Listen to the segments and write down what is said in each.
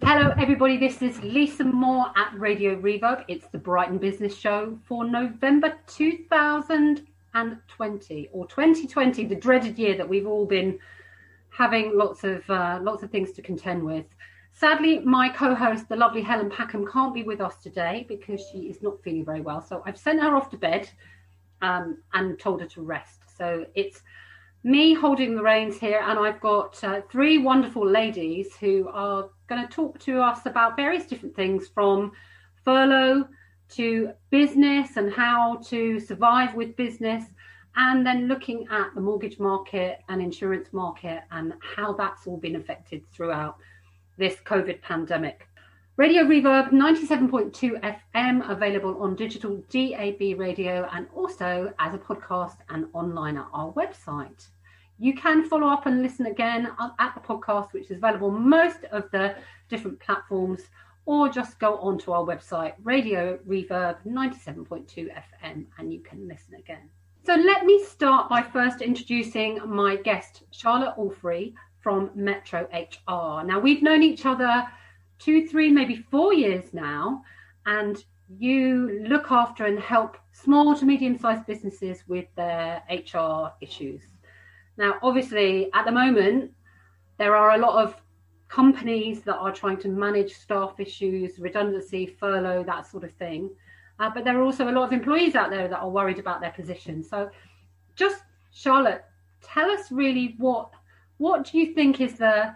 Hello, everybody. This is Lisa Moore at Radio Reverb. It's the Brighton Business Show for November 2020 or 2020, the dreaded year that we've all been having lots of things to contend with. Sadly, my co-host, the lovely Helen Packham, can't be with us today because she is not feeling very well. So I've sent her off to bed and told her to rest. So it's me holding the reins here, and I've got three wonderful ladies who are going to talk to us about various different things, from furlough to business and how to survive with business, and then looking at the mortgage market and insurance market and how that's all been affected throughout this COVID pandemic. Radio Reverb 97.2 FM, available on digital DAB radio and also as a podcast and online at our website. You can follow up and listen again at the podcast, which is available on most of the different platforms, or just go onto our website, Radio Reverb 97.2 FM, and you can listen again. So let me start by first introducing my guest, Charlotte Allfrey from Metro HR. Now, we've known each other 2, 3, maybe 4 years now, and you look after and help small to medium-sized businesses with their HR issues. Now, obviously, at the moment, there are a lot of companies that are trying to manage staff issues, redundancy, furlough, that sort of thing. But there are also a lot of employees out there that are worried about their position. So just, Charlotte, tell us really what do you think is the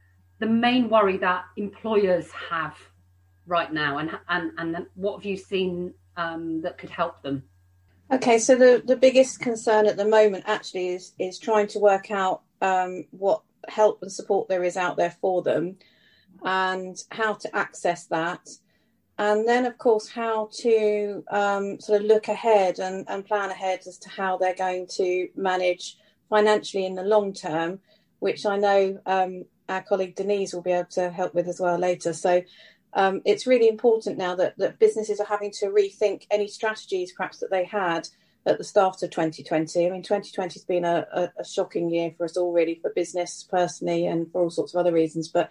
main worry that employers have right now, and what have you seen that could help them? Okay, so the biggest concern at the moment actually is trying to work out what help and support there is out there for them and how to access that. And then, of course, how to sort of look ahead and plan ahead as to how they're going to manage financially in the long term, which I know our colleague Denise will be able to help with as well later. So it's really important now that businesses are having to rethink any strategies perhaps that they had at the start of 2020. I mean, 2020 has been a shocking year for us all, really, for business personally and for all sorts of other reasons. But,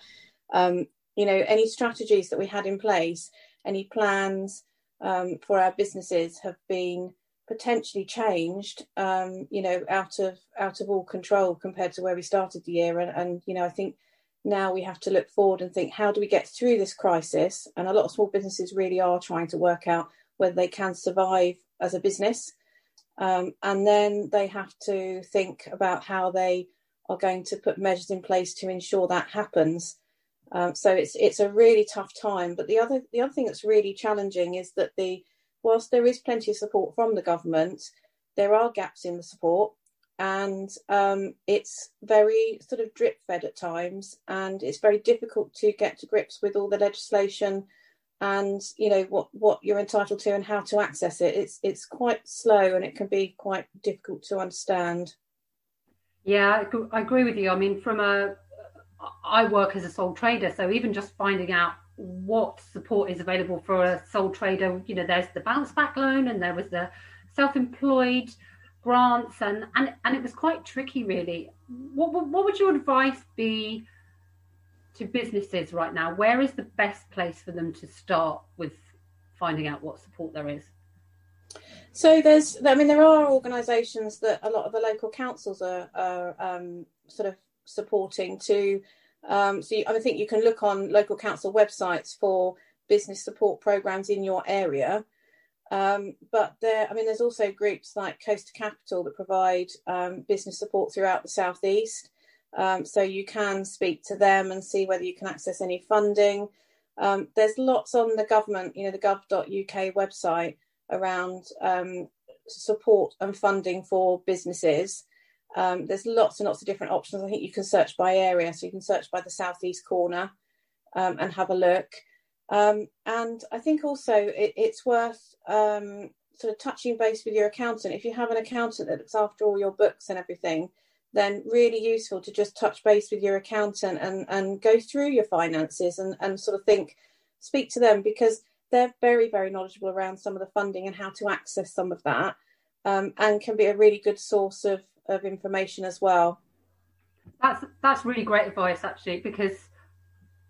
any strategies that we had in place, any plans for our businesses have been potentially changed, out of all control compared to where we started the year. And I think now we have to look forward and think, how do we get through this crisis? And a lot of small businesses really are trying to work out whether they can survive as a business. And then they have to think about how they are going to put measures in place to ensure that happens. So it's a really tough time. But the other thing that's really challenging is that whilst there is plenty of support from the government, there are gaps in the support. And it's very sort of drip fed at times, and it's very difficult to get to grips with all the legislation and what you're entitled to and how to access it. It's quite slow, and it can be quite difficult to understand. Yeah, I agree with you. I mean, I work as a sole trader, so even just finding out what support is available for a sole trader, there's the bounce back loan, and there was the self-employed grants, and it was quite tricky, really. What would your advice be to businesses right now? Where is the best place for them to start with finding out what support there is? So there are organisations that a lot of the local councils are sort of supporting to. I think you can look on local council websites for business support programs in your area. But there's also groups like Coast to Capital that provide business support throughout the southeast. So you can speak to them and see whether you can access any funding. There's lots on the government, the gov.uk website around support and funding for businesses. There's lots and lots of different options. I think you can search by area. So you can search by the southeast corner and have a look. And I think also it's worth sort of touching base with your accountant. If you have an accountant that looks after all your books and everything, then really useful to just touch base with your accountant and go through your finances and sort of speak to them, because they're very, very knowledgeable around some of the funding and how to access some of that, and can be a really good source of information as well. That's really great advice, actually, because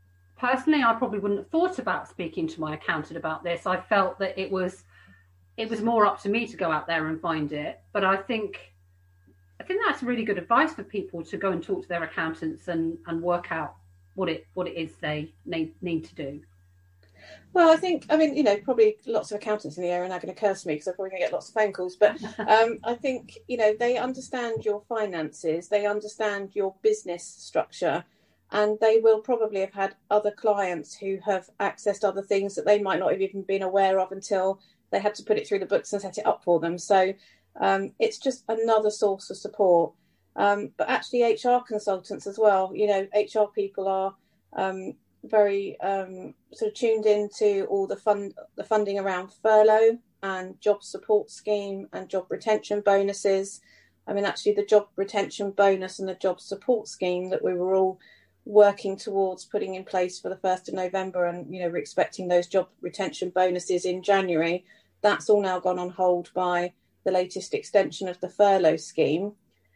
personally, I probably wouldn't have thought about speaking to my accountant about this. I felt that it was more up to me to go out there and find it. But I think that's really good advice for people to go and talk to their accountants and work out what it is they need to do. Well, I mean, probably lots of accountants in the area are now going to curse me because I'm probably going to get lots of phone calls. But I think, they understand your finances, they understand your business structure, and they will probably have had other clients who have accessed other things that they might not have even been aware of until they had to put it through the books and set it up for them. So it's just another source of support. But actually HR consultants as well, HR people are very sort of tuned into all the funding around furlough and job support scheme and job retention bonuses. I mean, actually the job retention bonus and the job support scheme that we were all working towards putting in place for the 1st of November, and we're expecting those job retention bonuses in January, that's all now gone on hold by the latest extension of the furlough scheme.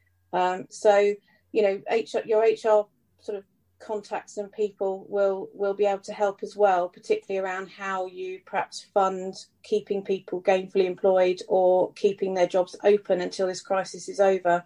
So your HR sort of contacts and people will be able to help as well, particularly around how you perhaps fund keeping people gainfully employed or keeping their jobs open until this crisis is over.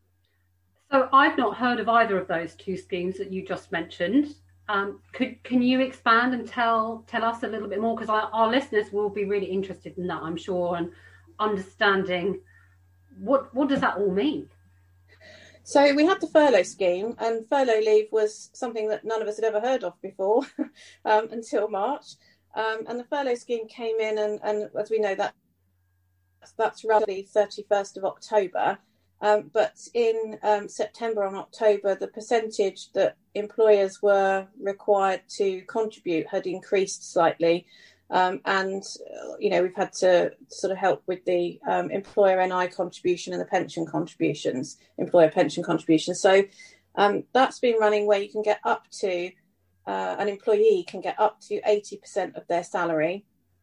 So I've not heard of either of those two schemes that you just mentioned. Can you expand and tell us a little bit more, because our listeners will be really interested in that, I'm sure, and understanding what does that all mean? So we had the furlough scheme, and furlough leave was something that none of us had ever heard of before until March. And the furlough scheme came in, and as we know, that's roughly 31st of October. But in September and October, the percentage that employers were required to contribute had increased slightly. And we've had to sort of help with the employer NI contribution and the pension contributions, employer pension contributions. So that's been running where you can get up to, an employee can get up to 80% of their salary.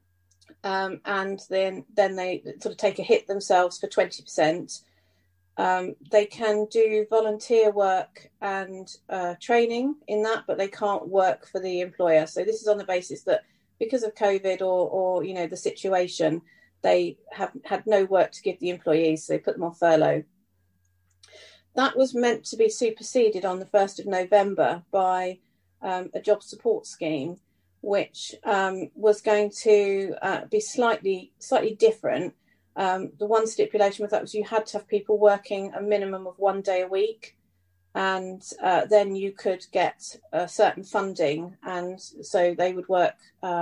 And then they sort of take a hit themselves for 20%. They can do volunteer work and training in that, but they can't work for the employer. So this is on the basis that because of COVID or the situation, they have had no work to give the employees, so they put them on furlough. That was meant to be superseded on the 1st of November by a job support scheme, which was going to be slightly different. The one stipulation with that was you had to have people working a minimum of 1 day a week, and then you could get a certain funding, and so they would work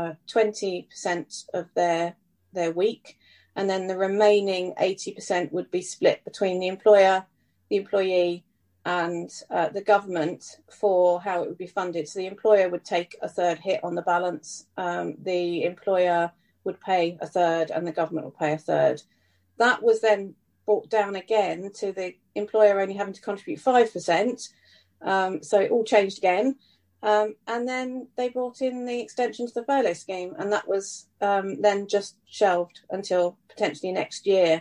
20% of their week, and then the remaining 80% would be split between the employer, the employee, and the government for how it would be funded. So the employer would take a third hit on the balance, the employer would pay a third, and the government would pay a third. That was then brought down again to the employer only having to contribute 5%. So it all changed again. And then they brought in the extension to the furlough scheme, and that was then just shelved until potentially next year.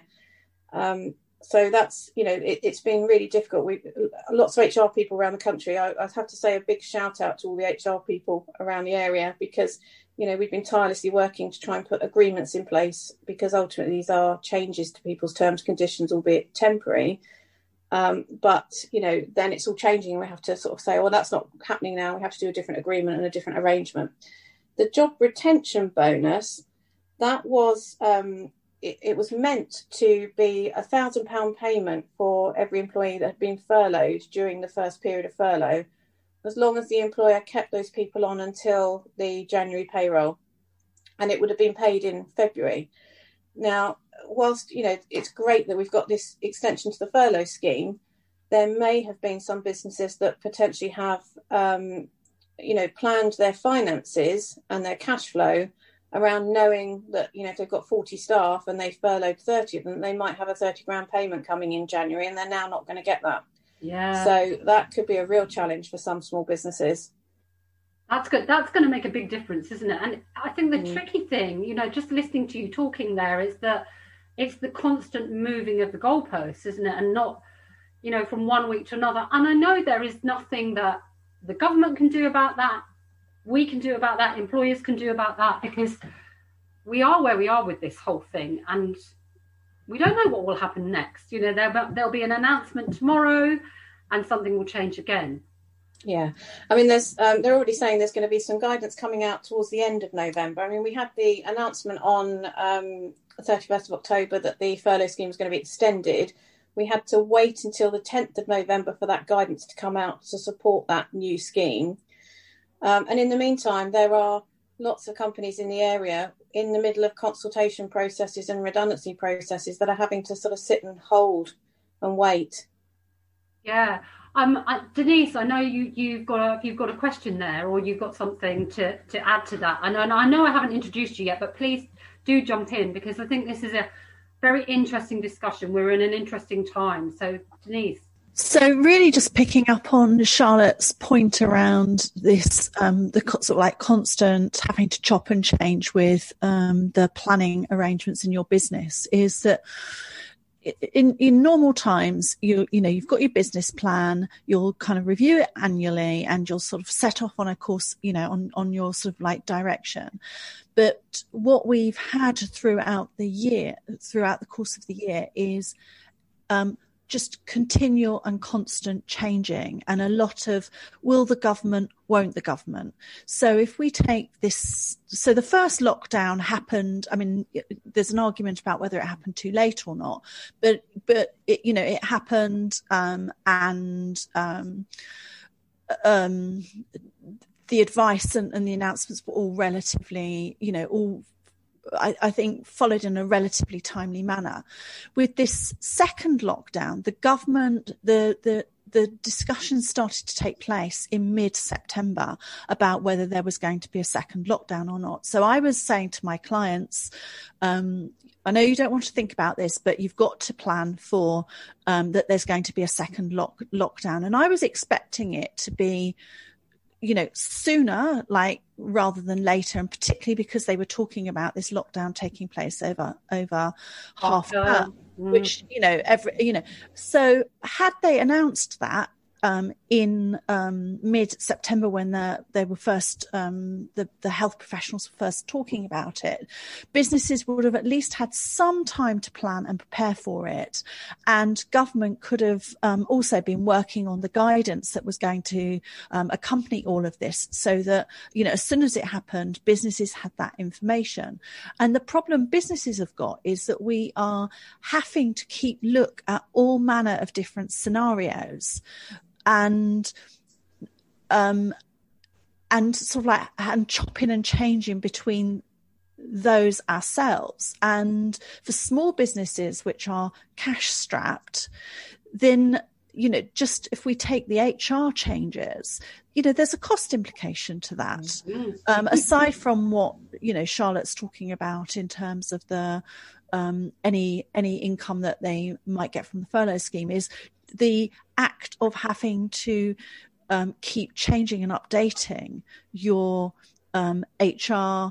So that's, it's been really difficult. Lots of HR people around the country. I'd have to say a big shout out to all the HR people around the area, because we've been tirelessly working to try and put agreements in place, because ultimately these are changes to people's terms and conditions, albeit temporary. But then it's all changing, and we have to sort of say, well, that's not happening now. We have to do a different agreement and a different arrangement. The job retention bonus, that was it was meant to be £1,000 payment for every employee that had been furloughed during the first period of furlough, as long as the employer kept those people on until the January payroll, and it would have been paid in February. Now, whilst it's great that we've got this extension to the furlough scheme, there may have been some businesses that potentially have planned their finances and their cash flow around knowing that if they've got 40 staff and they furloughed 30 of them, they might have a £30,000 payment coming in January, and they're now not going to get that. Yeah. So that could be a real challenge for some small businesses. That's good. That's going to make a big difference, isn't it? And I think the tricky thing, just listening to you talking there, is that it's the constant moving of the goalposts, isn't it? And not, from one week to another. And I know there is nothing that the government can do about that. we can do about that, employers can do about that, because we are where we are with this whole thing, and we don't know what will happen next. You know, there'll be an announcement tomorrow and something will change again. Yeah, I mean, they're already saying there's going to be some guidance coming out towards the end of November. I mean, we had the announcement on 31st of October that the furlough scheme was going to be extended. We had to wait until the 10th of November for that guidance to come out to support that new scheme. And in the meantime, there are lots of companies in the area in the middle of consultation processes and redundancy processes that are having to sort of sit and hold and wait. Yeah. Denise, I know you've got a question there, or you've got something to add to that. And I know I haven't introduced you yet, but please do jump in, because I think this is a very interesting discussion. We're in an interesting time. So, Denise. So really just picking up on Charlotte's point around this, the sort of like constant having to chop and change with the planning arrangements in your business, is that in normal times, you know, you've got your business plan, you'll kind of review it annually, and you'll sort of set off on a course, you know, on your sort of like direction. But what we've had throughout the course of the year is just continual and constant changing, and a lot of will the government, won't the government. So if we take this, so the first lockdown happened, I mean, there's an argument about whether it happened too late or not, but it, you know, it happened, and the advice and the announcements were all relatively, you know, I think followed in a relatively timely manner. With this second lockdown, the government, the discussions started to take place in mid-September about whether there was going to be a second lockdown or not. So I was saying to my clients, I know you don't want to think about this, but you've got to plan for that there's going to be a second lockdown. And I was expecting it to be, you know, sooner, like rather than later, and particularly because they were talking about this lockdown taking place over half an hour, which, you know, so had they announced that in mid-September, when they were first, the health professionals were first talking about it, businesses would have at least had some time to plan and prepare for it. And government could have also been working on the guidance that was going to accompany all of this, so that, you know, as soon as it happened, businesses had that information. And the problem businesses have got is that we are having to keep look at all manner of different scenarios, and sort of like and chopping and changing between those ourselves. And for small businesses which are cash strapped, then, you know, just if we take the HR changes, you know, there's a cost implication to that. Aside from what, you know, Charlotte's talking about in terms of the any income that they might get from the furlough scheme, is the act of having to keep changing and updating your HR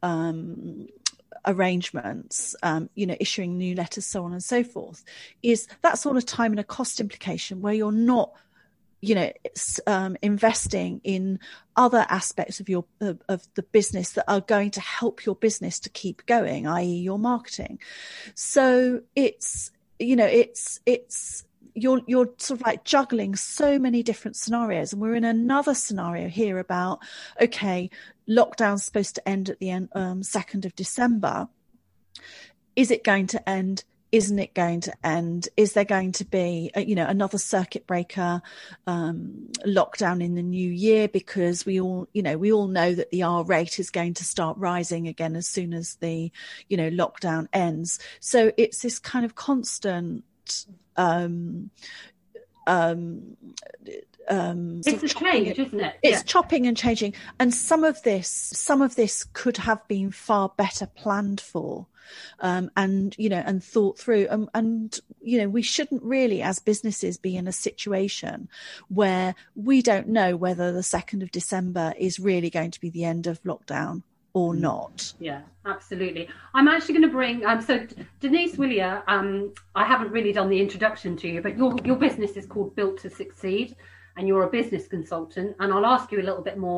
arrangements, you know, issuing new letters, so on and so forth, is that sort of time and a cost implication where you're not, you know, investing in other aspects of your of the business that are going to help your business to keep going, i.e. your marketing. So it's, you know, it's you're sort of like juggling so many different scenarios. And we're in another scenario here about, okay, lockdown's supposed to end at the end 2nd of December. Is it going to end? Isn't it going to end? Is there going to be, you know, another circuit breaker lockdown in the new year? Because we all know that the R rate is going to start rising again as soon as the, you know, lockdown ends. So it's this kind of constant it's a change, isn't it? It's chopping and changing, and some of this could have been far better planned for, and, you know, and thought through, and you know, we shouldn't really, as businesses, be in a situation where we don't know whether the 2nd of December is really going to be the end of lockdown or not. Yeah, absolutely. I'm actually going to bring so Denise Willier, I haven't really done the introduction to you, but your business is called Built to Succeed, and you're a business consultant, and I'll ask you a little bit more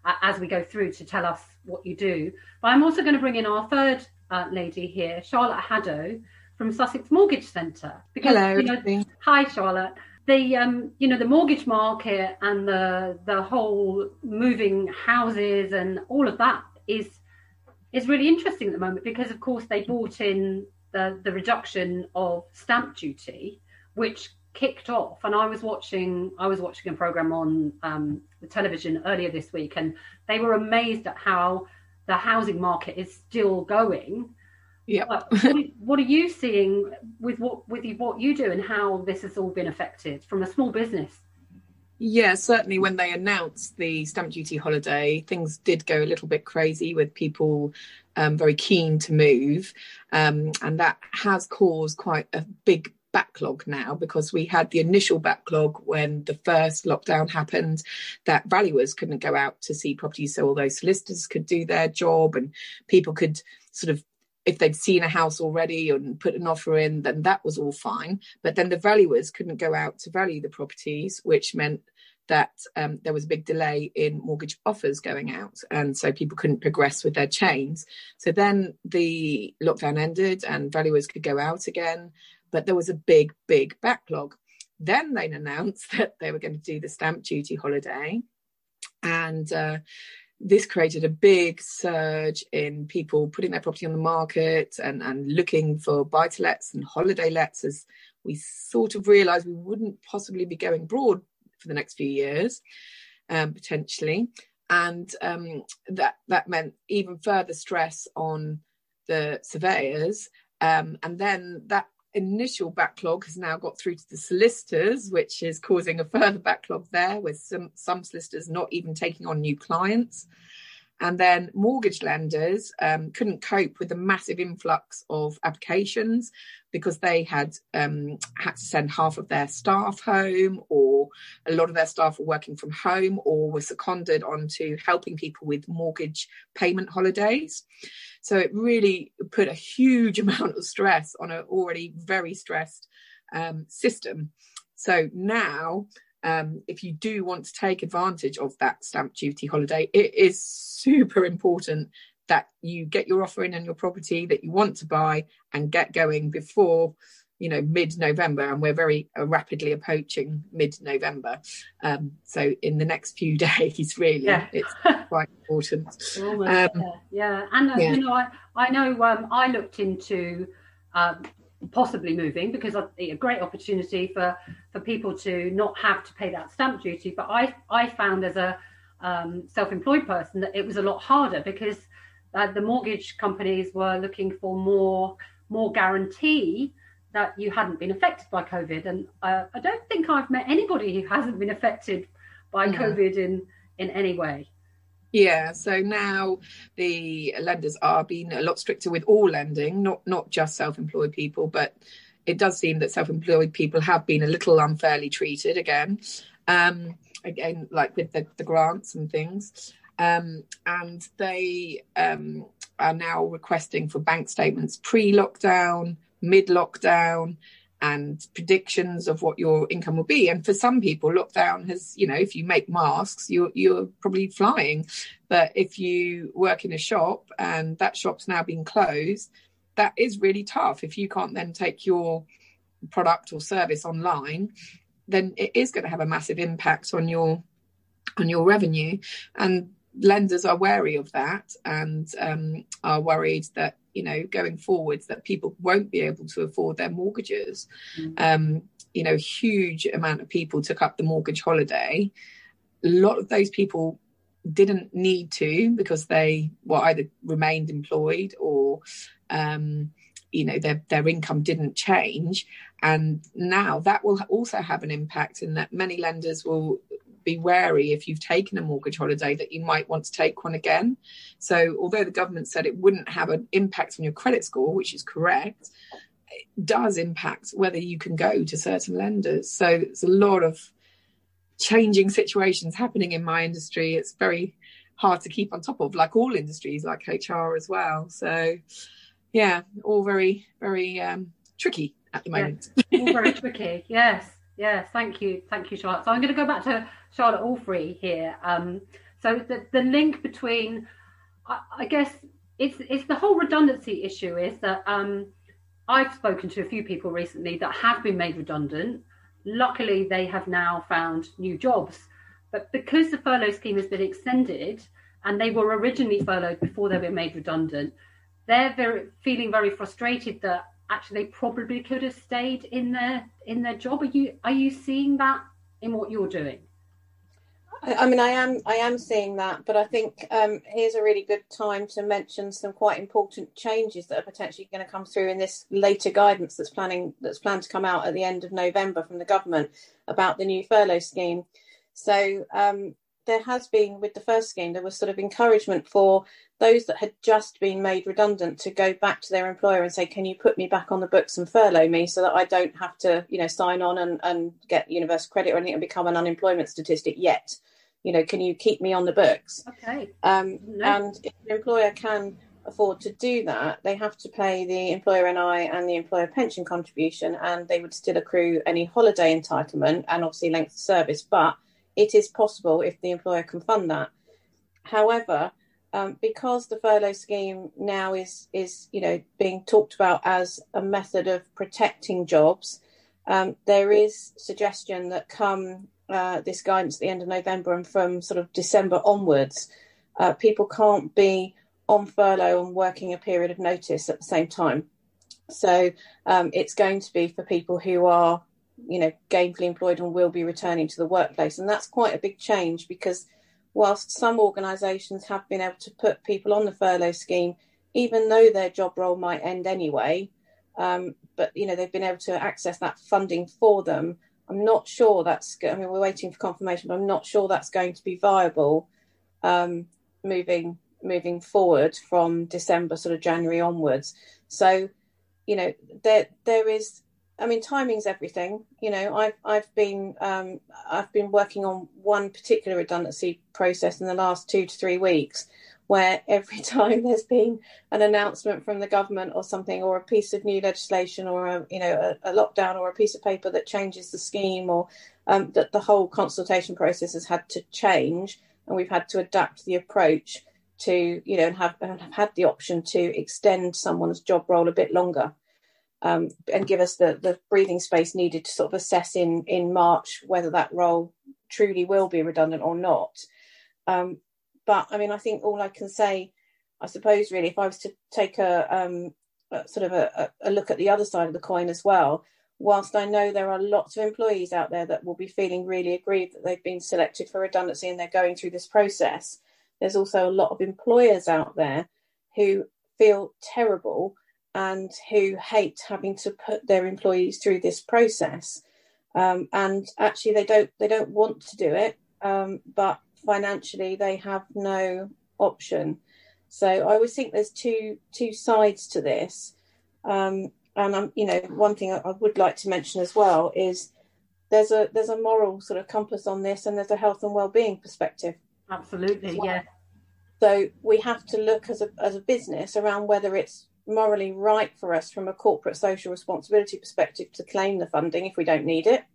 as we go through to tell us what you do. But I'm also going to bring in our third lady here, Charlotte Haddo from Sussex Mortgage Centre. Hello. Hi, Charlotte. The the mortgage market and the whole moving houses and all of that is really interesting at the moment, because of course they brought in the reduction of stamp duty, which kicked off. And I was watching a program on the television earlier this week, and they were amazed at how the housing market is still going. Yeah. What are you seeing with what you do, and how this has all been affected from a small business? Yeah, certainly when they announced the stamp duty holiday, things did go a little bit crazy with people very keen to move. And that has caused quite a big backlog now, because we had the initial backlog when the first lockdown happened, that valuers couldn't go out to see properties. So although solicitors could do their job and people could sort of, if they'd seen a house already and put an offer in, then that was all fine. But then the valuers couldn't go out to value the properties, which meant that there was a big delay in mortgage offers going out. And so people couldn't progress with their chains. So then the lockdown ended and valuers could go out again. But there was a big, big backlog. Then they announced that they were going to do the stamp duty holiday. And this created a big surge in people putting their property on the market and looking for buy-to-lets and holiday lets, as we sort of realised we wouldn't possibly be going abroad for the next few years, potentially. And that meant even further stress on the surveyors. And then that initial backlog has now got through to the solicitors, which is causing a further backlog there, with some solicitors not even taking on new clients. And then mortgage lenders couldn't cope with the massive influx of applications, because they had to send half of their staff home, or a lot of their staff were working from home, or were seconded onto helping people with mortgage payment holidays. So it really put a huge amount of stress on an already very stressed system. So now, if you do want to take advantage of that stamp duty holiday, it is super important that you get your offer in on your property that you want to buy and get going before, mid-November. And we're very rapidly approaching mid-November. So in the next few days, really, it's quite important. Yeah. And, I know I looked into possibly moving, because a great opportunity for people to not have to pay that stamp duty. But I found as a self-employed person that it was a lot harder, because the mortgage companies were looking for more guarantee that you hadn't been affected by COVID. And I don't think I've met anybody who hasn't been affected by COVID in any way. Yeah, so now the lenders are being a lot stricter with all lending, not just self-employed people, but it does seem that self-employed people have been a little unfairly treated again, like with the grants and things. And they are now requesting for bank statements pre-lockdown, mid-lockdown, and predictions of what your income will be. And for some people, lockdown has, if you make masks, you're probably flying. But if you work in a shop and that shop's now been closed, that is really tough. If you can't then take your product or service online, then it is going to have a massive impact on your revenue. And lenders are wary of that, and are worried that, going forwards, that people won't be able to afford their mortgages. Huge amount of people took up the mortgage holiday. A lot of those people didn't need to, because they either remained employed or their income didn't change. And now that will also have an impact, in that many lenders will be wary, if you've taken a mortgage holiday, that you might want to take one again. So although the government said it wouldn't have an impact on your credit score, which is correct, it does impact whether you can go to certain lenders. So it's a lot of changing situations happening in my industry. It's very hard to keep on top of, like all industries, like HR as well. So all very, very tricky at the moment. All very tricky. Yes. Thank you, Charlotte. So I'm going to go back to Charlotte Allfrey here. So the link between, I guess, it's the whole redundancy issue is that I've spoken to a few people recently that have been made redundant. Luckily, they have now found new jobs. But because the furlough scheme has been extended and they were originally furloughed before they were made redundant, they're feeling very frustrated that actually they probably could have stayed in their job. Are you seeing that in what you're doing? I mean, I am seeing that, but I think here's a really good time to mention some quite important changes that are potentially going to come through in this later guidance that's planned to come out at the end of November from the government about the new furlough scheme. So there has been, with the first scheme, there was sort of encouragement for those that had just been made redundant to go back to their employer and say, can you put me back on the books and furlough me so that I don't have to, sign on and get universal credit or anything and become an unemployment statistic yet? Can you keep me on the books? Okay. And if an employer can afford to do that, they have to pay the employer NI and the employer pension contribution, and they would still accrue any holiday entitlement and obviously length of service. But it is possible if the employer can fund that. However, because the furlough scheme now is being talked about as a method of protecting jobs, there is suggestion that come this guidance at the end of November and from sort of December onwards, people can't be on furlough and working a period of notice at the same time. So it's going to be for people who are gainfully employed and will be returning to the workplace. And that's quite a big change, because whilst some organisations have been able to put people on the furlough scheme, even though their job role might end anyway, but they've been able to access that funding for them. I'm not sure we're waiting for confirmation, but I'm not sure that's going to be viable moving forward from December, sort of January onwards. So, there is, timing's everything. I've been working on one particular redundancy process in the last 2 to 3 weeks, where every time there's been an announcement from the government or something, or a piece of new legislation, or a lockdown, or a piece of paper that changes the scheme, or that the whole consultation process has had to change, and we've had to adapt the approach to, and have had the option to extend someone's job role a bit longer. And give us the breathing space needed to sort of assess in March whether that role truly will be redundant or not. But I think all I can say, I suppose, really, if I was to take a look at the other side of the coin as well, whilst I know there are lots of employees out there that will be feeling really aggrieved that they've been selected for redundancy and they're going through this process, there's also a lot of employers out there who feel terrible and who hate having to put their employees through this process. And actually they don't want to do it, but financially they have no option. So I always think there's two sides to this. And one thing I would like to mention as well is there's a moral sort of compass on this, and there's a health and well-being perspective. Absolutely, well. Yeah. So we have to look as a business around whether it's morally right for us from a corporate social responsibility perspective to claim the funding if we don't need it,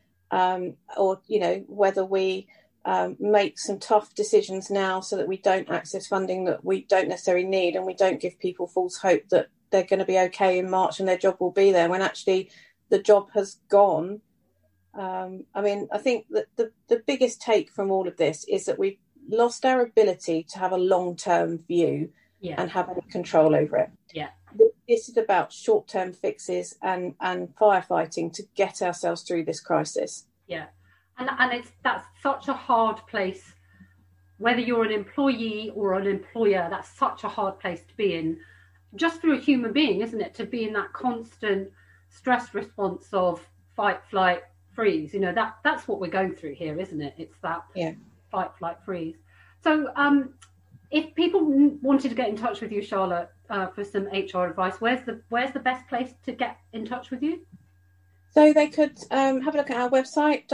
or whether we make some tough decisions now so that we don't access funding that we don't necessarily need, and we don't give people false hope that they're going to be okay in March and their job will be there when actually the job has gone. I think that the biggest take from all of this is that we've lost our ability to have a long-term view and have any control over it. Yeah. This is about short-term fixes and firefighting to get ourselves through this crisis. Yeah. And that's such a hard place, whether you're an employee or an employer, that's such a hard place to be in, just through a human being, isn't it? To be in that constant stress response of fight, flight, freeze. That's what we're going through here, isn't it? It's that fight, flight, freeze. So if people wanted to get in touch with you, Charlotte, for some HR advice, where's the best place to get in touch with you? So they could have a look at our website,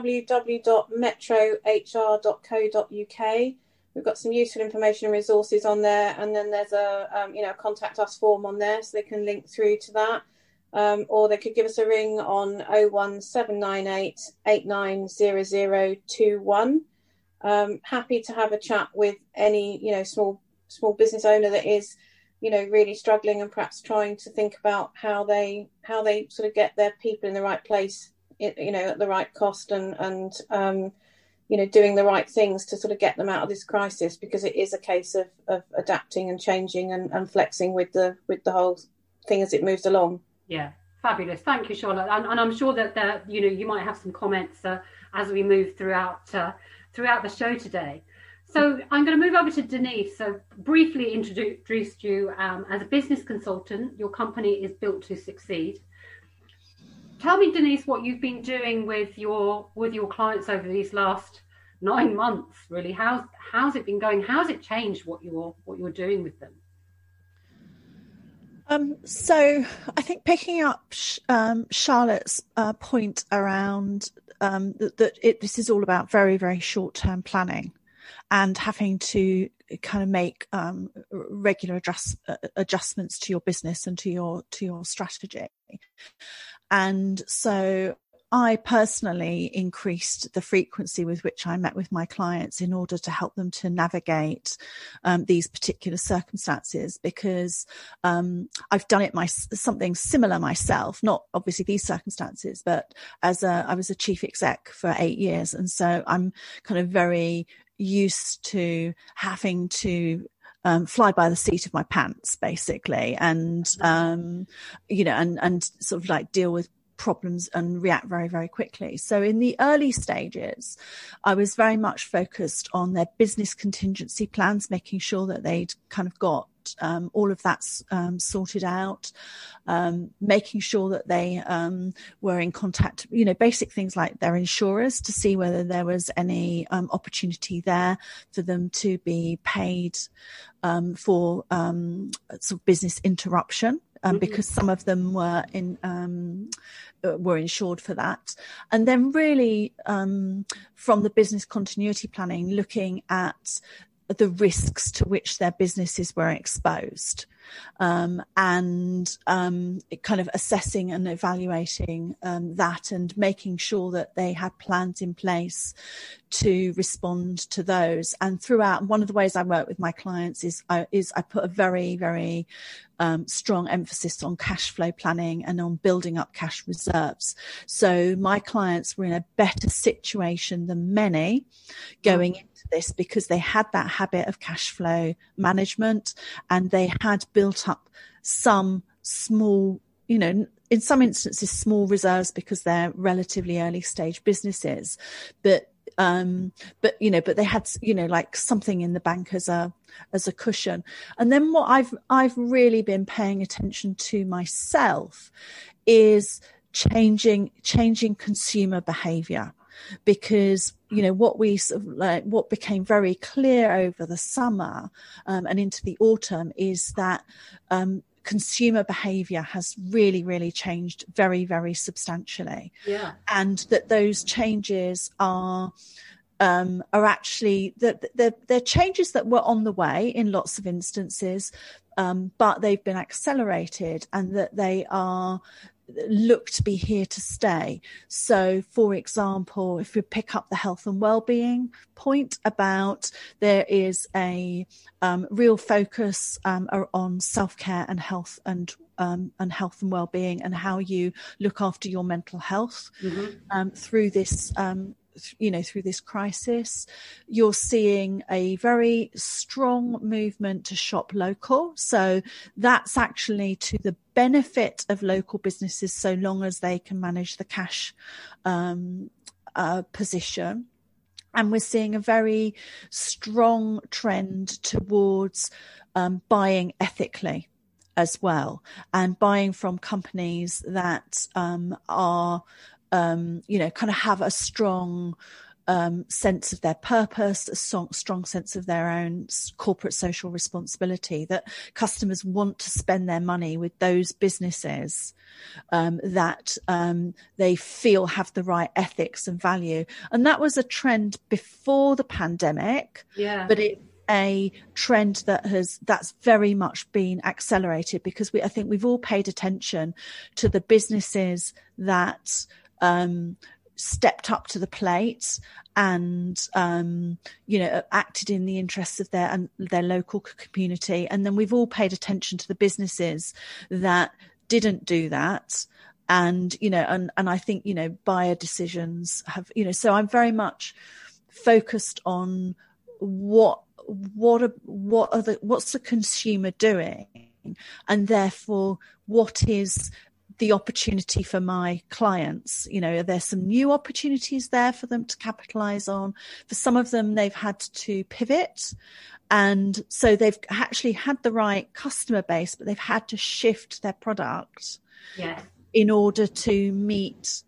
www.metrohr.co.uk. We've got some useful information and resources on there, and then there's a contact us form on there, so they can link through to that. Or they could give us a ring on 01798 890021. happy to have a chat with any, small business owner that is, really struggling and perhaps trying to think about how they sort of get their people in the right place, at the right cost and doing the right things to sort of get them out of this crisis, because it is a case of adapting and changing and flexing with the whole thing as it moves along. Yeah, fabulous. Thank you, Charlotte. And I'm sure that you might have some comments as we move throughout the show today. So I'm going to move over to Denise. So briefly introduced you as a business consultant. Your company is Built to Succeed. Tell me, Denise, what you've been doing with your clients over these last 9 months. Really, how's it been going? How's it changed what you're doing with them? So I think picking up Charlotte's point around this is all about very, very short-term planning and having to kind of make regular adjustments to your business and to your strategy. And so I personally increased the frequency with which I met with my clients in order to help them to navigate these particular circumstances, because I've done it something similar myself, not obviously these circumstances, but I was a chief exec for 8 years. And so I'm kind of very used to having to fly by the seat of my pants, basically, and and sort of like deal with problems and react very, very quickly. So in the early stages, I was very much focused on their business contingency plans, making sure that they'd kind of got all of that sorted out, making sure that they were in contact, basic things like their insurers to see whether there was any opportunity there for them to be paid for sort of business interruption. Because some of them were insured for that. And then really from the business continuity planning, looking at the risks to which their businesses were exposed, and kind of assessing and evaluating that and making sure that they had plans in place to respond to those. And throughout, one of the ways I work with my clients is I put a very, very strong emphasis on cash flow planning and on building up cash reserves. So my clients were in a better situation than many going into this, because they had that habit of cash flow management, and they had built up some small, in some instances, small reserves because they're relatively early stage businesses, but they had, like something in the bank as a cushion. And then what I've really been paying attention to myself is changing consumer behavior, because what became very clear over the summer and into the autumn is that consumer behavior has really, really changed very, very substantially. Yeah. And that those changes are actually they're changes that were on the way in lots of instances, but they've been accelerated, and that they look to be here to stay. So, for example, if we pick up the health and well-being point about, there is a real focus on self-care and health and health and well-being, and how you look after your mental health through this through this crisis. You're seeing a very strong movement to shop local. So that's actually to the benefit of local businesses, so long as they can manage the cash position. And we're seeing a very strong trend towards buying ethically as well, and buying from companies that are kind of have a strong sense of their purpose, a strong sense of their own corporate social responsibility, that customers want to spend their money with those businesses that they feel have the right ethics and value. And that was a trend before the pandemic, but a trend that's very much been accelerated, because I think we've all paid attention to the businesses that stepped up to the plate and acted in the interests of their local community. And then we've all paid attention to the businesses that didn't do that. And I think buyer decisions have, so I'm very much focused on what's the consumer doing, and therefore what is the opportunity for my clients. Are there some new opportunities there for them to capitalize on? For some of them, they've had to pivot, and so they've actually had the right customer base, but they've had to shift their product in order to meet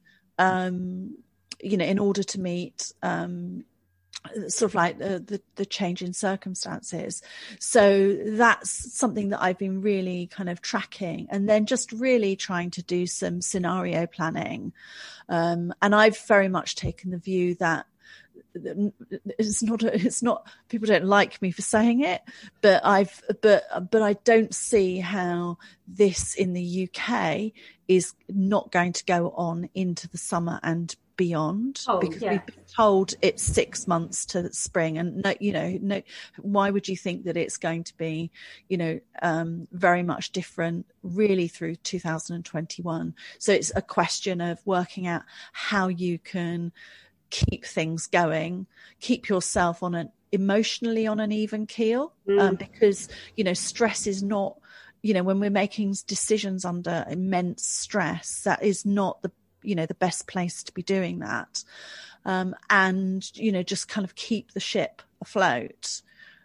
sort of like the change in circumstances. So that's something that I've been really kind of tracking, and then just really trying to do some scenario planning. And I've very much taken the view that it's not people don't like me for saying it, but I don't see how this in the UK is not going to go on into the summer and beyond, because we've been told it's 6 months to spring, and no, why would you think that it's going to be very much different really through 2021? So it's a question of working out how you can keep things going, keep yourself emotionally on an even keel, because stress is not, when we're making decisions under immense stress, that is not the best place to be doing that. And just kind of keep the ship afloat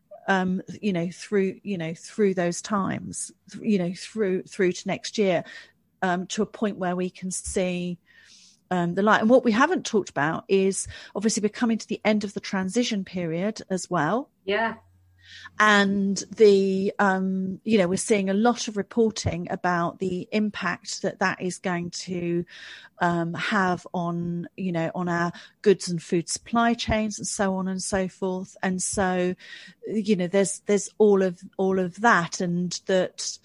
through those times, through to next year, to a point where we can see the light. And what we haven't talked about is obviously we're coming to the end of the transition period as well. Yeah. And we're seeing a lot of reporting about the impact that is going to have on our goods and food supply chains and so on and so forth. And so, there's all of that, and that,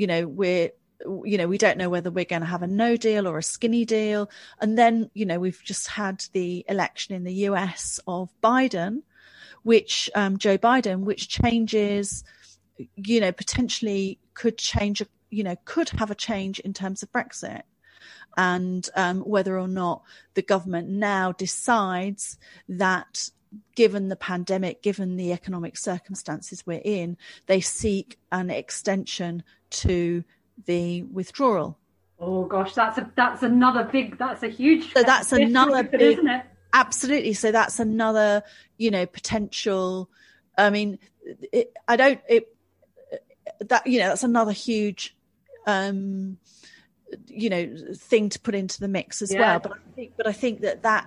we don't know whether we're going to have a no deal or a skinny deal. And then, we've just had the election in the US of Biden, Joe Biden, which changes, potentially could change, could have a change in terms of Brexit, and whether or not the government now decides that, given the pandemic, given the economic circumstances we're in, they seek an extension to the withdrawal. Oh gosh, that's a huge. So that's another big, isn't it? Absolutely. So that's another, potential. I mean, that's another huge, thing to put into the mix as well. But I think that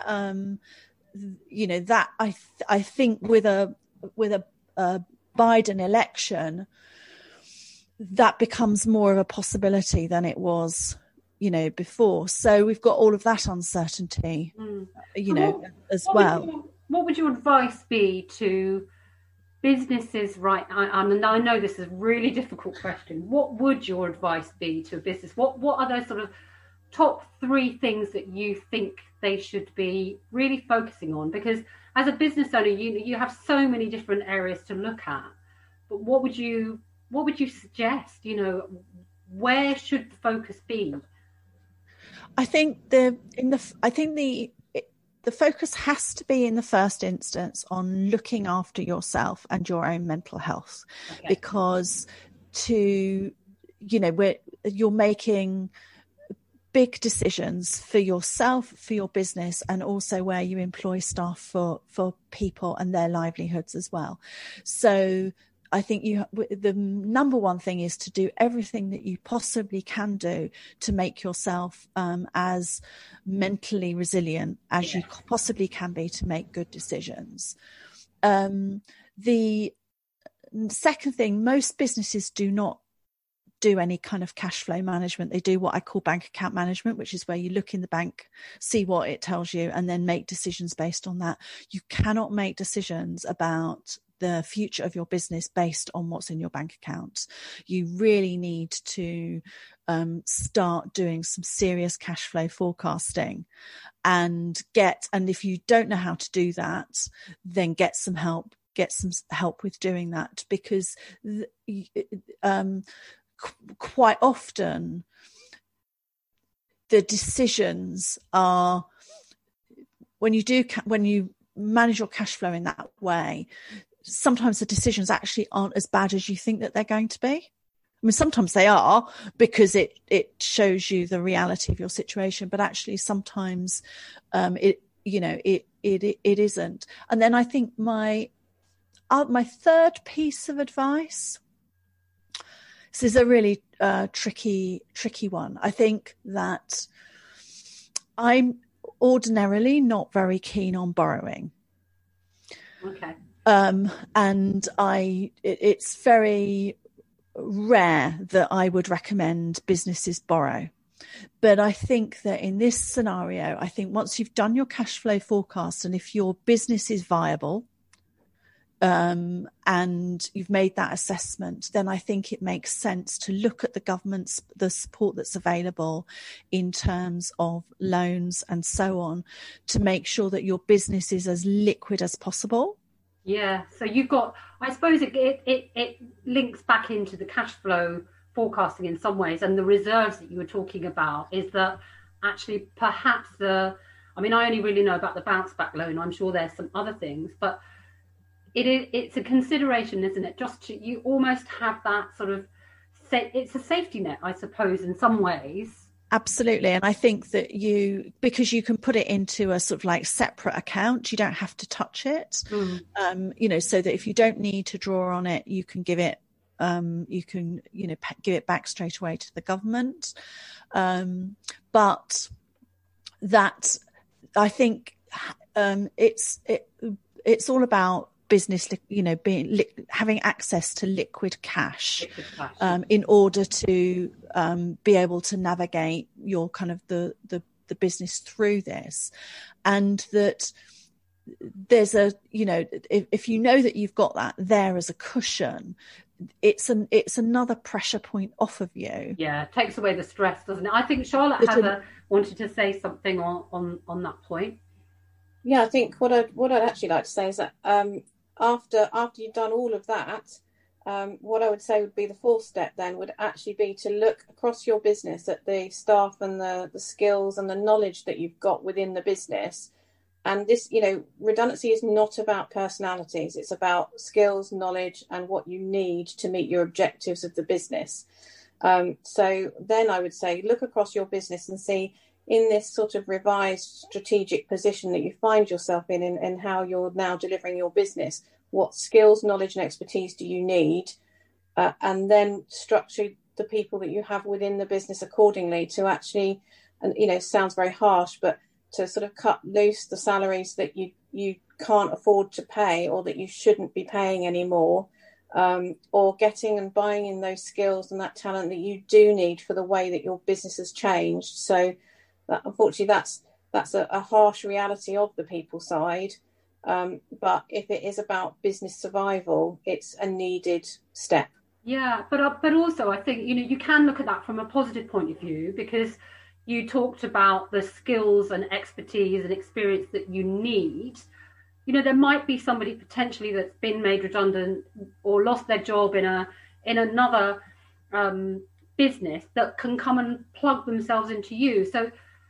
I think with a Biden election, that becomes more of a possibility than it was, before. So we've got all of that uncertainty, as well. What would your advice be to businesses right now? I know this is a really difficult question. What would your advice be to a business? What are those sort of top 3 things that you think they should be really focusing on? Because as a business owner, you have so many different areas to look at. But what would you suggest? Where should the focus be? I think the focus has to be, in the first instance, on looking after yourself and your own mental health, because you're making big decisions for yourself, for your business, and also where you employ staff for people and their livelihoods as well. So I think the number one thing is to do everything that you possibly can do to make yourself as mentally resilient as you possibly can be to make good decisions. The second thing, most businesses do not do any kind of cash flow management. They do what I call bank account management, which is where you look in the bank, see what it tells you, and then make decisions based on that. You cannot make decisions about the future of your business based on what's in your bank account. You really need to start doing some serious cash flow forecasting and if you don't know how to do that, then get some help with doing that, because quite often the decisions are, when you manage your cash flow in that way, sometimes the decisions actually aren't as bad as you think that they're going to be. I mean, sometimes they are, because it shows you the reality of your situation, but actually sometimes it isn't. And then I think my third piece of advice, this is a really tricky one. I think that I'm ordinarily not very keen on borrowing. Okay. And it's very rare that I would recommend businesses borrow. But I think that in this scenario, I think once you've done your cash flow forecast, and if your business is viable, and you've made that assessment, then I think it makes sense to look at the support that's available in terms of loans and so on, to make sure that your business is as liquid as possible. Yeah, so you've got, I suppose it links back into the cash flow forecasting in some ways, and the reserves that you were talking about is that actually perhaps I only really know about the bounce back loan. I'm sure there's some other things, but it's a consideration, isn't it? You almost have that sort of, it's a safety net, I suppose, in some ways. Absolutely. And I think that because you can put it into a sort of like separate account, you don't have to touch it, so that if you don't need to draw on it, you can give it, give it back straight away to the government. But that, I think, it's all about business, having access to liquid cash, in order to be able to navigate your kind of the business through this, and that there's if you know that you've got that there as a cushion, it's another pressure point off of you. Yeah, it takes away the stress, doesn't it? I think Charlotte wanted to say something on that point. Yeah, I think what I'd actually like to say is that after you've done all of that, what I would say would be the fourth step then would actually be to look across your business at the staff and the skills and the knowledge that you've got within the business. And this, redundancy is not about personalities. It's about skills, knowledge, and what you need to meet your objectives of the business. So then I would say look across your business and see, in this sort of revised strategic position that you find yourself in and how you're now delivering your business, what skills, knowledge and expertise do you need? And then structure the people that you have within the business accordingly to actually, and sounds very harsh, but to sort of cut loose the salaries that you can't afford to pay or that you shouldn't be paying anymore, or getting and buying in those skills and that talent that you do need for the way that your business has changed. So unfortunately, that's a harsh reality of the people side. But if it is about business survival, it's a needed step. Yeah, but also I think you can look at that from a positive point of view, because you talked about the skills and expertise and experience that you need. There might be somebody potentially that's been made redundant or lost their job in another business that can come and plug themselves into you. So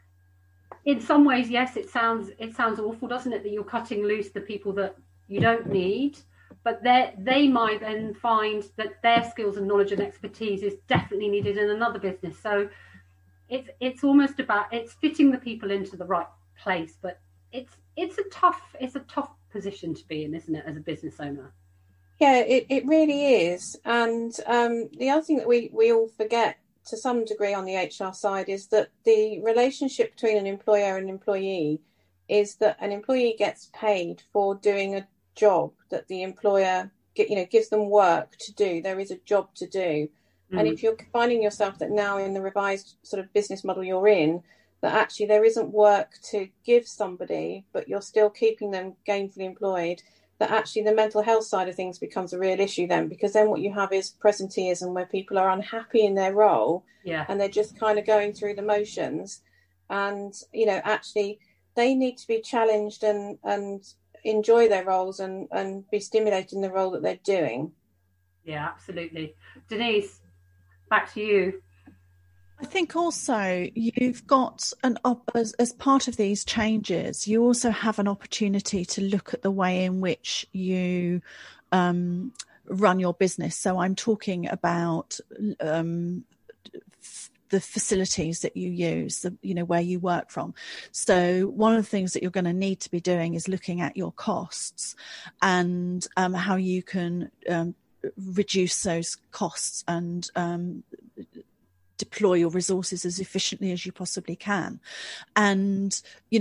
in some ways, yes, it sounds awful, doesn't it, that you're cutting loose the people that you don't need, but they might then find that their skills and knowledge and expertise is definitely needed in another business. So it's almost about, it's fitting the people into the right place, but it's a tough position to be in, isn't it, as a business owner? Yeah, it really is. And the other thing that we all forget to some degree on the HR side is that the relationship between an employer and employee is that an employee gets paid for doing a job that the employer gives them work to do. There is a job to do. Mm-hmm. And if you're finding yourself that now in the revised sort of business model you're in, that actually there isn't work to give somebody, but you're still keeping them gainfully employed, that actually the mental health side of things becomes a real issue then, because then what you have is presenteeism where people are unhappy in their role, and they're just kind of going through the motions, and actually they need to be challenged and enjoy their roles and be stimulated in the role that they're doing. Yeah, absolutely. Denise, back to you. I think also you've got as part of these changes, you also have an opportunity to look at the way in which you run your business. So I'm talking about the facilities that you use, where you work from. So one of the things that you're going to need to be doing is looking at your costs and how you can reduce those costs and deploy your resources as efficiently as you possibly can. And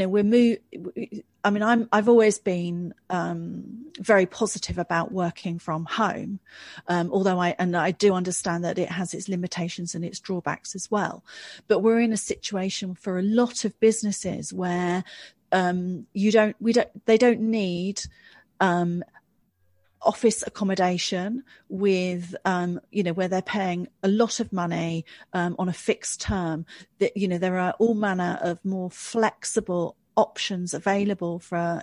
I've always been very positive about working from home, although I do understand that it has its limitations and its drawbacks as well. But we're in a situation for a lot of businesses where they don't need office accommodation with where they're paying a lot of money on a fixed term. That there are all manner of more flexible options available for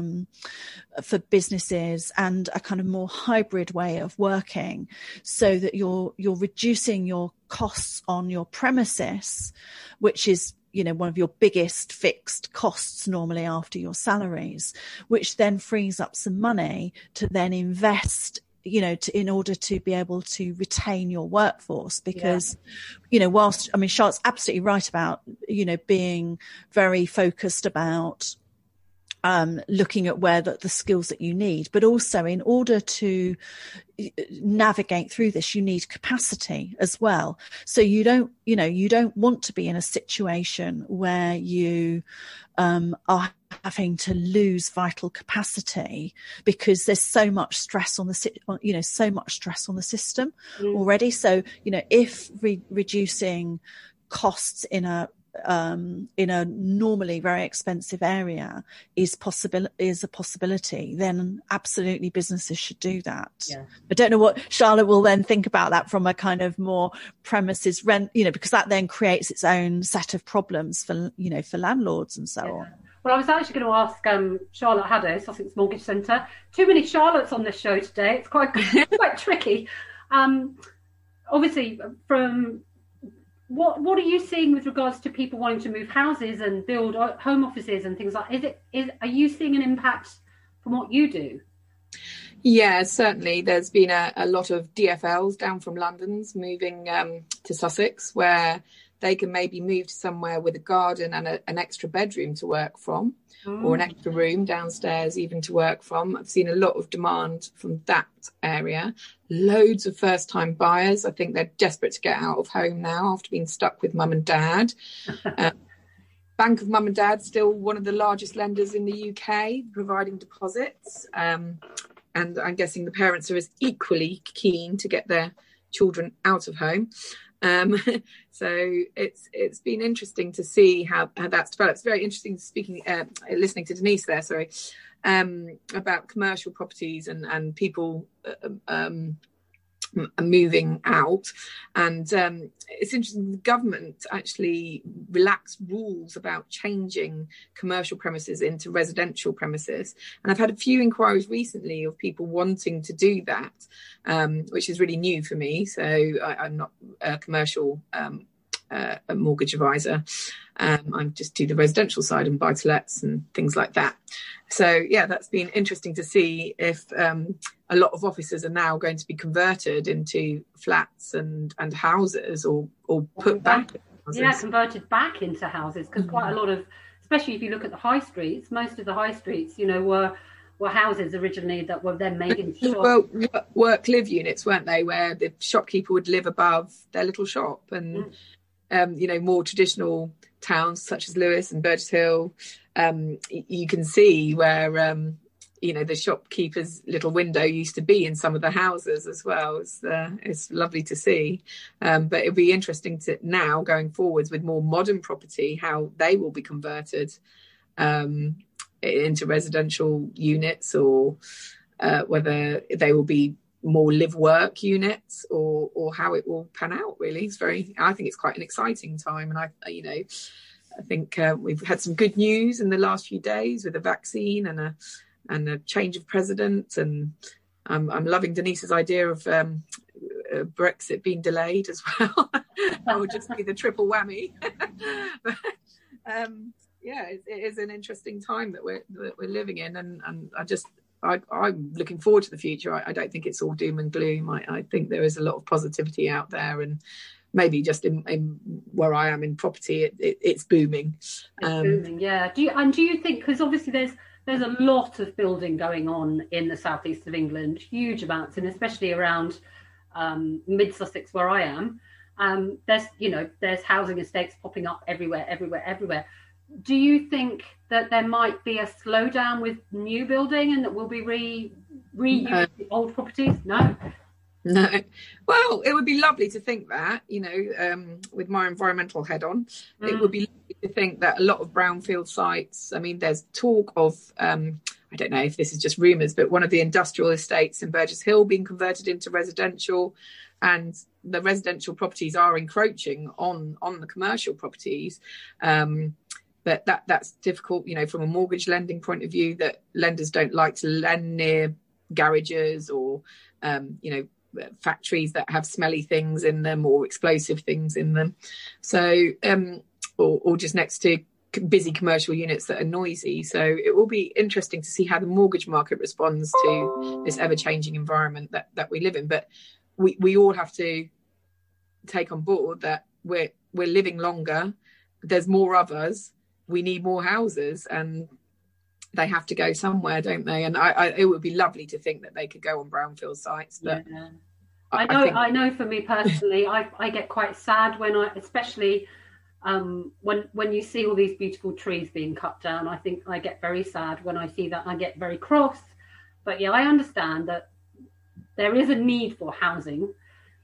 businesses, and a kind of more hybrid way of working, so that you're reducing your costs on your premises, which is one of your biggest fixed costs normally after your salaries, which then frees up some money to then invest, in order to be able to retain your workforce. Because, whilst, Charlotte's absolutely right about, being very focused about looking at where the skills that you need, but also in order to navigate through this, you need capacity as well. So you don't want to be in a situation where you are having to lose vital capacity because there's so much stress on the system already. So if reducing costs in a normally very expensive area is a possibility, then absolutely businesses should do that. I don't know what Charlotte will then think about that from a kind of more premises rent, because that then creates its own set of problems for landlords and so on. Well, I was actually going to ask Charlotte Haddo, Sussex Mortgage Centre. Too many Charlottes on this show today. It's quite tricky. Obviously, from what are you seeing with regards to people wanting to move houses and build home offices and things like? Are you seeing an impact from what you do? Yeah, certainly. There's been a lot of DFLs down from London's moving to Sussex, where they can maybe move to somewhere with a garden and an extra bedroom to work from, or an extra room downstairs even to work from. I've seen a lot of demand from that area. Loads of first-time buyers. I think they're desperate to get out of home now after being stuck with mum and dad. Bank of Mum and Dad, still one of the largest lenders in the UK, providing deposits. And I'm guessing the parents are as equally keen to get their children out of home. So it's been interesting to see how that's developed. It's very interesting listening to Denise there, about commercial properties and people moving out. And it's interesting, the government actually relaxed rules about changing commercial premises into residential premises. And I've had a few inquiries recently of people wanting to do that, which is really new for me. So I'm not a commercial a mortgage advisor. I just do the residential side and buy-to-lets and things like that. So yeah, that's been interesting to see if a lot of offices are now going to be converted into flats and houses, or put back in houses. Yeah, converted back into houses, because quite a lot of, especially if you look at the high streets, most of the high streets, were houses originally that were then made into shops. Well, work-live units, weren't they, where the shopkeeper would live above their little shop. And more traditional towns such as Lewes and Burgess Hill, you can see where the shopkeeper's little window used to be in some of the houses as well. It's lovely to see, but it'll be interesting to now going forwards with more modern property, how they will be converted into residential units or whether they will be more live work units or how it will pan out. Really, I think it's quite an exciting time, and I think we've had some good news in the last few days with a vaccine and a change of president, and I'm loving Denise's idea of Brexit being delayed as well. That would just be the triple whammy. But, it is an interesting time that we're living in, and I'm looking forward to the future. I don't think it's all doom and gloom. I think there is a lot of positivity out there, and maybe just in where I am in property, it's booming. It's booming, yeah. Do you think, because obviously there's a lot of building going on in the southeast of England, huge amounts, and especially around mid Sussex where I am, there's housing estates popping up everywhere. Do you think that there might be a slowdown with new building and that we'll be reusing old properties? No. Well, it would be lovely to think that, with my environmental head on, it would be lovely to think that a lot of brownfield sites, I mean, there's talk of, I don't know if this is just rumours, but one of the industrial estates in Burgess Hill being converted into residential, and the residential properties are encroaching on the commercial properties. But that's difficult, from a mortgage lending point of view, that lenders don't like to lend near garages or, factories that have smelly things in them or explosive things in them. So, or just next to busy commercial units that are noisy. So it will be interesting to see how the mortgage market responds to this ever-changing environment that we live in. But we all have to take on board that we're living longer. There's more of us. We need more houses, and they have to go somewhere, don't they? And it would be lovely to think that they could go on brownfield sites. But yeah. I know for me personally, I get quite sad especially when you see all these beautiful trees being cut down. I think I get very sad when I see that. I get very cross. But yeah, I understand that there is a need for housing.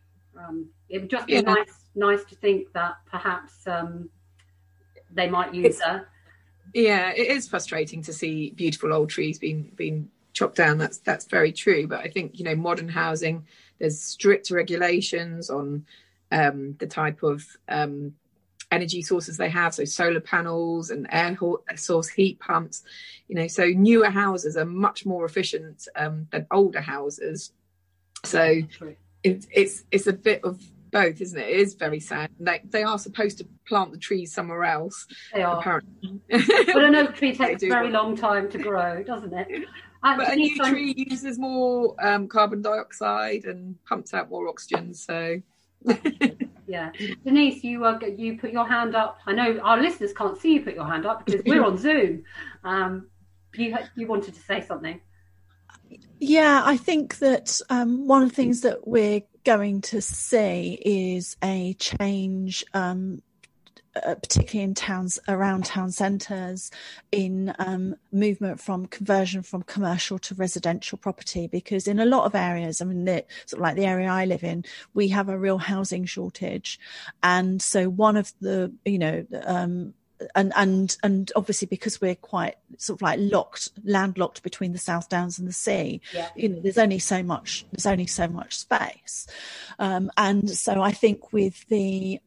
It would just be nice to think that perhaps they might use that. Yeah, it is frustrating to see beautiful old trees being chopped down. That's very true. But I think, modern housing, there's strict regulations on the type of energy sources they have. So solar panels and air source heat pumps, so newer houses are much more efficient than older houses. So it's a bit of both, isn't it? It is very sad. They are supposed to plant the trees somewhere else. They are. Apparently. But an oak tree takes a very long time to grow, doesn't it? But a new tree uses more carbon dioxide and pumps out more oxygen. So, yeah. Denise, you put your hand up. I know our listeners can't see you put your hand up because we're on Zoom. You wanted to say something. Yeah, I think that one of the things that we're going to see is a change, particularly in towns, around town centres, in movement from conversion from commercial to residential property, because in a lot of areas, I mean, sort of like the area I live in, we have a real housing shortage. And so one of the, and obviously because we're quite sort of like landlocked between the South Downs and the sea, there's only so much space. And so I think with the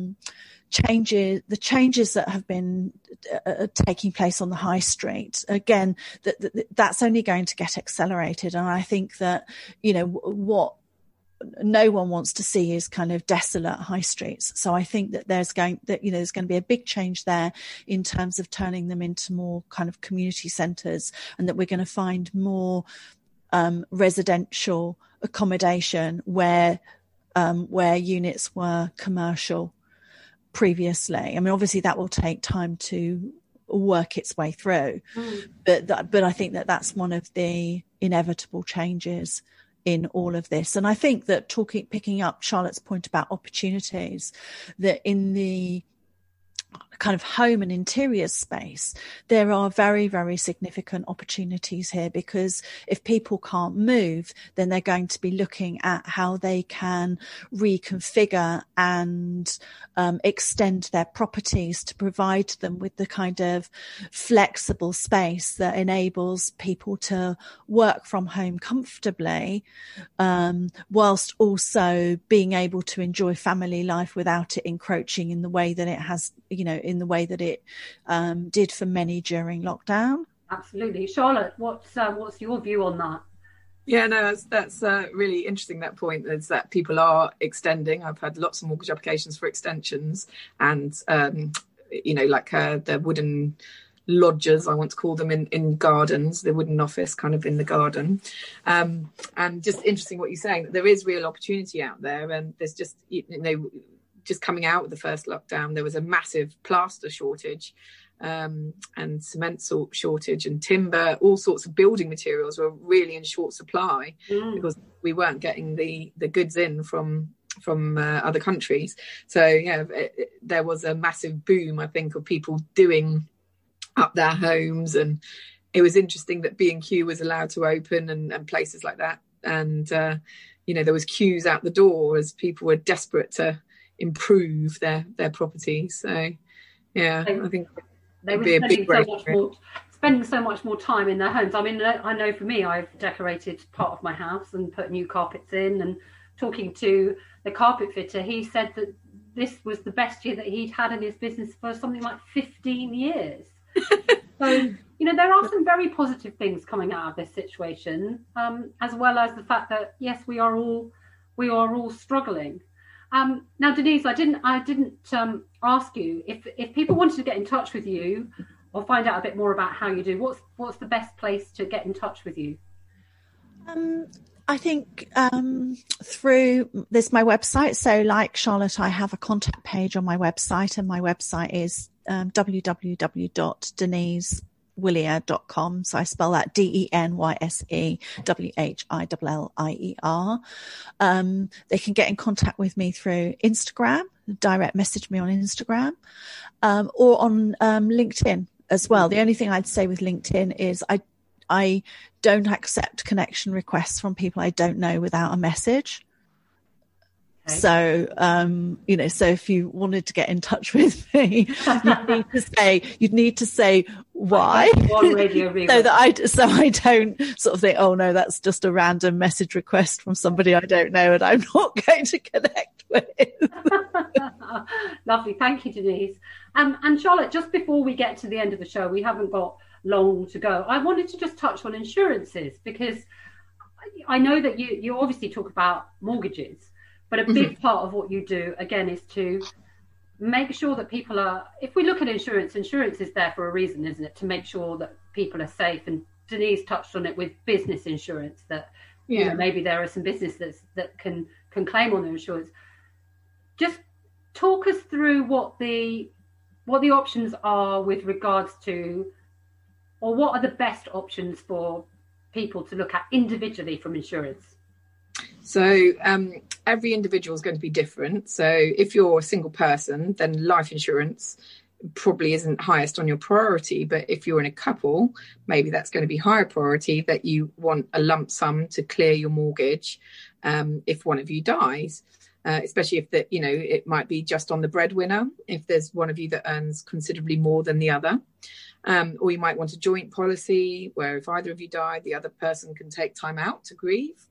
changes that have been taking place on the high street, again, that's only going to get accelerated. And I think that, what no one wants to see is kind of desolate high streets. So I think that there's going to be a big change there in terms of turning them into more kind of community centres, and that we're going to find more residential accommodation where units were commercial previously. I mean, obviously that will take time to work its way through, but I think that that's one of the inevitable changes in all of this. And I think that picking up Charlotte's point about opportunities, that in the kind of home and interior space, there are very, very significant opportunities here, because if people can't move, then they're going to be looking at how they can reconfigure and extend their properties to provide them with the kind of flexible space that enables people to work from home comfortably, whilst also being able to enjoy family life without it encroaching in the way that it has, in the way that it did for many during lockdown. Absolutely. Charlotte, what's your view on that? Yeah, no, that's really interesting, that point, is that people are extending. I've had lots of mortgage applications for extensions, and, the wooden lodgers, I want to call them, in gardens, the wooden office kind of in the garden. And just interesting what you're saying, that there is real opportunity out there, and there's just, just coming out of the first lockdown, there was a massive plaster shortage, and cement shortage, and timber, all sorts of building materials were really in short supply because we weren't getting the goods in from other countries. So yeah, there was a massive boom, I think, of people doing up their homes, and it was interesting that B&Q was allowed to open and places like that, and there was queues out the door as people were desperate to improve their properties. So yeah, I think they were spending so much more time in their homes. I mean, I know for me, I've decorated part of my house and put new carpets in, and talking to the carpet fitter, he said that this was the best year that he'd had in his business for something like 15 years. So, there are some very positive things coming out of this situation, as well as the fact that, yes, we are all struggling. Now, Denise, I didn't ask you if people wanted to get in touch with you or find out a bit more about how you do. What's the best place to get in touch with you? I think through this, my website. So, like Charlotte, I have a contact page on my website, and my website is www.denisewhillier.com. So I spell that DENYSEWHILLIER. They can get in contact with me through Instagram, direct message me on Instagram, or on LinkedIn as well. The only thing I'd say with LinkedIn is I don't accept connection requests from people I don't know without a message. Okay. So, so if you wanted to get in touch with me, you'd need to say why, so I don't sort of think, oh no, that's just a random message request from somebody I don't know and I'm not going to connect with. Lovely. Thank you, Denise. And Charlotte, just before we get to the end of the show, we haven't got long to go. I wanted to just touch on insurances, because I know that you obviously talk about mortgages, but a big part of what you do, again, is to make sure that people are, if we look at insurance is there for a reason, isn't it? To make sure that people are safe. And Denise touched on it with business insurance, that maybe there are some businesses that can claim on their insurance. Just talk us through what the options are with regards to, or what are the best options for people to look at individually from insurance? So every individual is going to be different. So if you're a single person, then life insurance probably isn't highest on your priority. But if you're in a couple, maybe that's going to be higher priority, that you want a lump sum to clear your mortgage if one of you dies. Especially if it might be just on the breadwinner, if there's one of you that earns considerably more than the other. Or you might want a joint policy where if either of you die, the other person can take time out to grieve,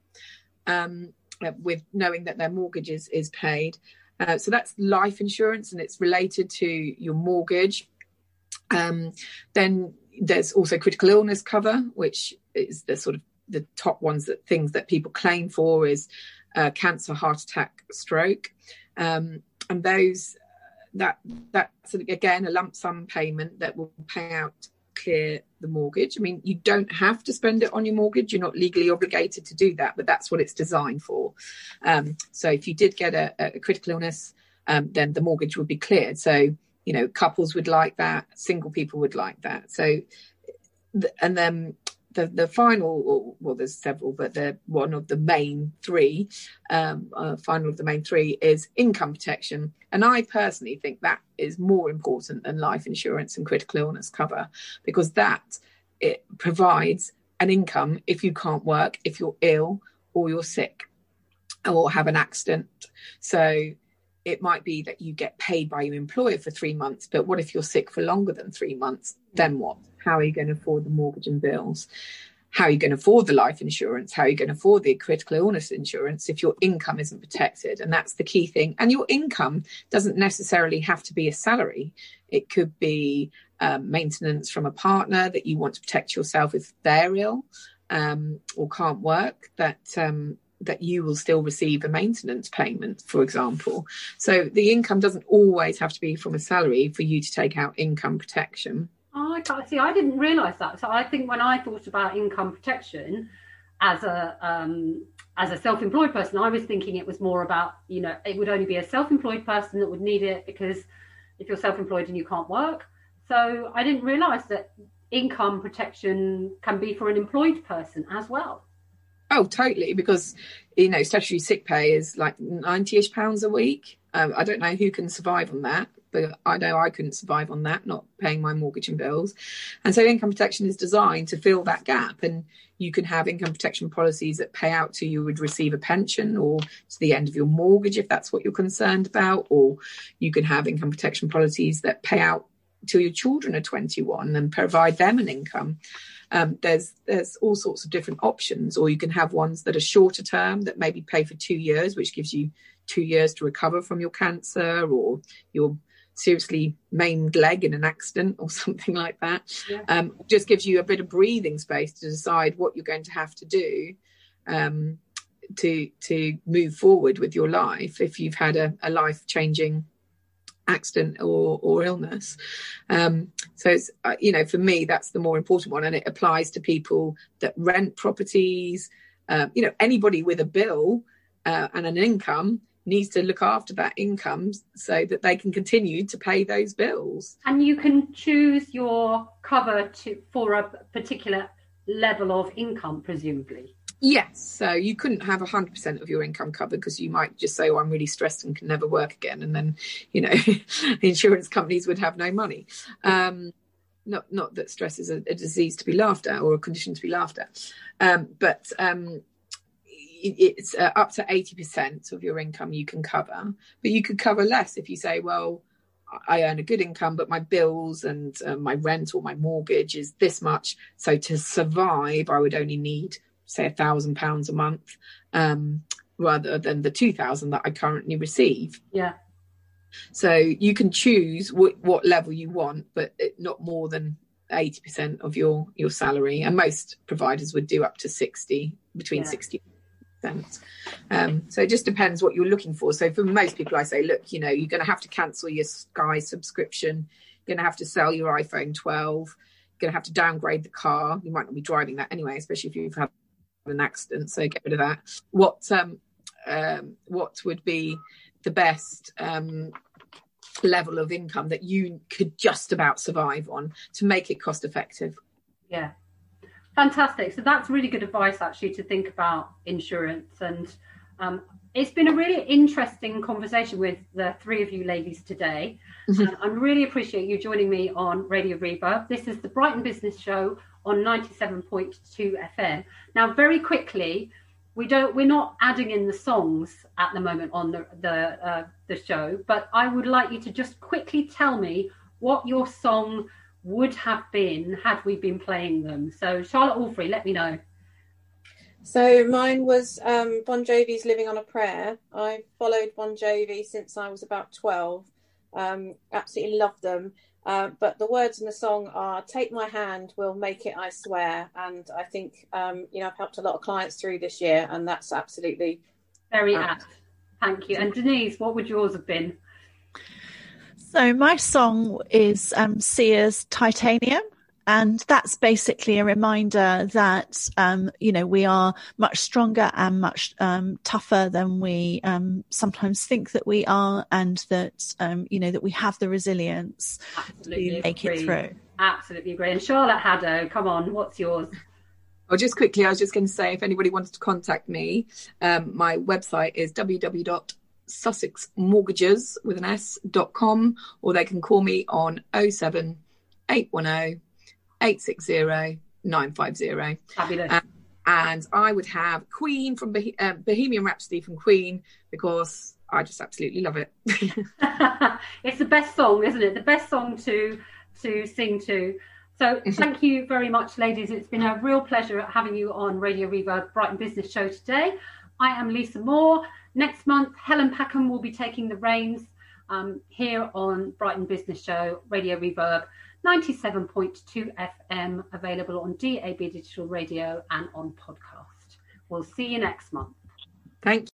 with knowing that their mortgage is paid. So that's life insurance, and it's related to your mortgage. Then there's also critical illness cover, which is the sort of the top things that people claim for is cancer, heart attack, stroke, and those that's again a lump sum payment that will pay out to clear the mortgage. I mean, you don't have to spend it on your mortgage; you're not legally obligated to do that, but that's what it's designed for. So if you did get a critical illness, then the mortgage would be cleared. So couples would like that, single people would like that. So, and then the final, well, there's several, but they're one of the main three. Final of the main three is income protection, and I personally think that is more important than life insurance and critical illness cover, because it provides an income if you can't work, if you're ill or you're sick or have an accident. So it might be that you get paid by your employer for 3 months, but what if you're sick for longer than 3 months? Then what? How are you going to afford the mortgage and bills? How are you going to afford the life insurance? How are you going to afford the critical illness insurance if your income isn't protected? And that's the key thing. And your income doesn't necessarily have to be a salary. It could be maintenance from a partner that you want to protect yourself if they're ill or can't work, that you will still receive a maintenance payment, for example. So the income doesn't always have to be from a salary for you to take out income protection. Oh, I can't see. I didn't realise that. So I think when I thought about income protection as a self-employed person, I was thinking it was more about, it would only be a self-employed person that would need it, because if you're self-employed and you can't work. So I didn't realise that income protection can be for an employed person as well. Oh, totally, because, statutory sick pay is like £90-ish a week. I don't know who can survive on that, but I know I couldn't survive on that, not paying my mortgage and bills. And so income protection is designed to fill that gap. And you can have income protection policies that pay out till you would receive a pension or to the end of your mortgage, if that's what you're concerned about. Or you can have income protection policies that pay out till your children are 21 and provide them an income. There's all sorts of different options, or you can have ones that are shorter term that maybe pay for 2 years, which gives you 2 years to recover from your cancer or your seriously maimed leg in an accident or something like that. Yeah. Just gives you a bit of breathing space to decide what you're going to have to do to move forward with your life if you've had a life-changing accident or illness. So it's, for me, that's the more important one, and it applies to people that rent properties. Anybody with a bill and an income needs to look after that income so that they can continue to pay those bills. And you can choose your cover for a particular level of income, presumably. Yes, so you couldn't have 100% of your income covered, because you might just say, I'm really stressed and can never work again. And then, the insurance companies would have no money. Not that stress is a disease to be laughed at or a condition to be laughed at. But it's up to 80% of your income you can cover. But you could cover less if you say, well, I earn a good income, but my bills and my rent or my mortgage is this much. So to survive, I would only need, say, £1,000 a month, rather than the 2,000 that I currently receive. Yeah. So you can choose what level you want, but not more than 80% of your salary. And most providers would do up to 60%. So it just depends what you're looking for. So for most people, I say, look, you're going to have to cancel your Sky subscription. You're going to have to sell your iPhone 12. You're going to have to downgrade the car. You might not be driving that anyway, especially if you've had an accident, so get rid of that. What would be the best level of income that you could just about survive on to make it cost effective? Yeah, fantastic. So that's really good advice, actually, to think about insurance. And it's been a really interesting conversation with the three of you ladies today. I really appreciate you joining me on Radio Reverb. This is the Brighton Business Show on 97.2 FM. Now, very quickly, we're not adding in the songs at the moment on the show, but I would like you to just quickly tell me what your song would have been had we been playing them. So Charlotte Allfrey, let me know. So mine was Bon Jovi's Living on a Prayer. I followed Bon Jovi since I was about 12. Absolutely loved them. But the words in the song are, take my hand, we'll make it, I swear. And I think, I've helped a lot of clients through this year, and that's absolutely very apt. Thank you. And Denise, what would yours have been? So my song is Sia's Titanium. And that's basically a reminder that, we are much stronger and much tougher than we sometimes think that we are, and that, that we have the resilience to make it through. Absolutely agree. And Charlotte Haddo, come on, what's yours? Oh, just quickly, I was just going to say, if anybody wanted to contact me, my website is www.sussexmortgages.com, or they can call me on 07 810 860 950. Fabulous. And I would have Queen from Bohemian Rhapsody from Queen, because I just absolutely love it. It's the best song, isn't it? The best song to sing to. So thank you very much, ladies. It's been a real pleasure having you on Radio Reverb Brighton Business Show today. I am Lisa Moore. Next month, Helen Packham will be taking the reins here on Brighton Business Show, Radio Reverb, 97.2 FM, available on DAB Digital Radio and on podcast. We'll see you next month. Thank you.